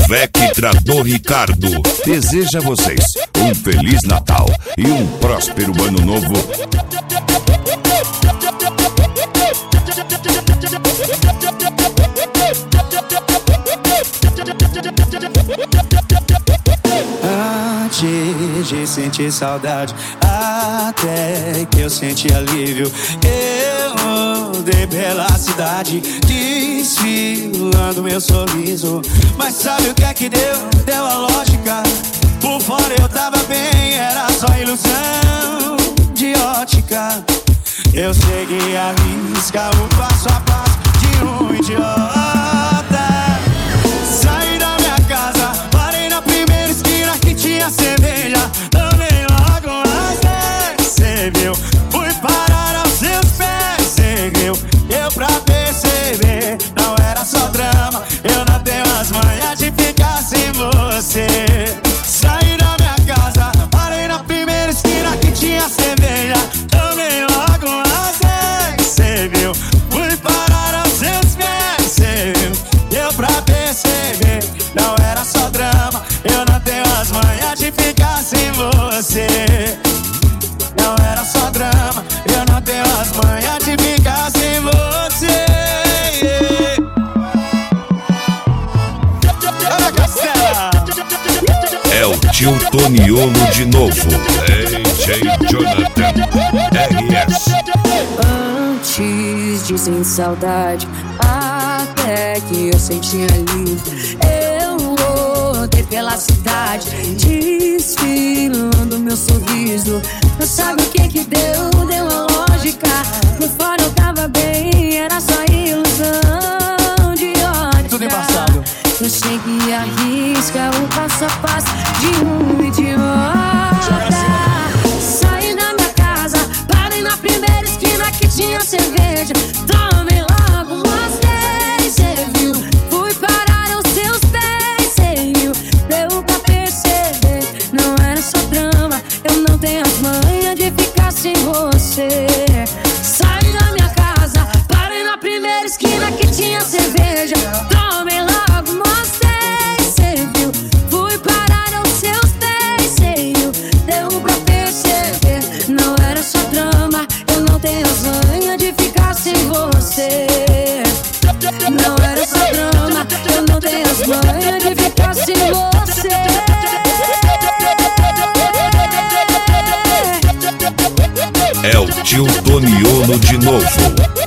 Vectrador Ricardo deseja a vocês um Feliz Natal e um próspero Ano Novo. Antes de sentir saudade, até que eu senti alívio, eu andei pela cidade, desfilando meu sorriso. Mas sabe o que é que deu? Deu a lógica. Por fora eu tava bem, era só ilusão de ótica. Eu segui a risca, o passo a passo de um idiota. Saí da minha casa, parei na primeira esquina que tinha cerveja. Tomei logo umas 10, cê viu? Fui parar aos seus pés, cê viu? Eu pra perceber, não era só drama. Eu não tenho as manhas de ficar sem você. Saí da minha casa, parei na primeira esquina que tinha cerveja. Tomei logo umas 10, cê viu? Fui parar aos seus pés, cê viu? Eu pra perceber, não era só drama. Eu não tenho as manhas de ficar sem você. Não era só drama, eu não tenho as manhas de ficar sem você. Olha, Castela! É o tio Toniolo de novo. DJ Jonathan RS. Antes de sentir saudade, até que eu senti alívio, eu rodei pela cidade, desfilando meu sorriso. Mas sabe o que que deu? Deu a lógica. Por fora eu tava bem, era só ilusão de ótica. Tudo embaçado. Eu segui a risca, o passo a passo de um idiota. Saí da minha casa, parei na primeira esquina que tinha cerveja. Tomei logo umas 10, cê viu? Fui parar aos seus pés, cê viu? Deu pra perceber, não era só drama. Eu não tenho as manhas de ficar sem você. Saí da minha casa, parei na primeira esquina que tinha cerveja. Tomei logo umas 10, cê viu? Fui parar aos seus pés, cê viu? Deu pra perceber, não era só drama. Eu não tenho as manhas de ficar sem você. Não era só drama, eu não tenho as manhas de ficar sem você. É o tio Toniolo de novo.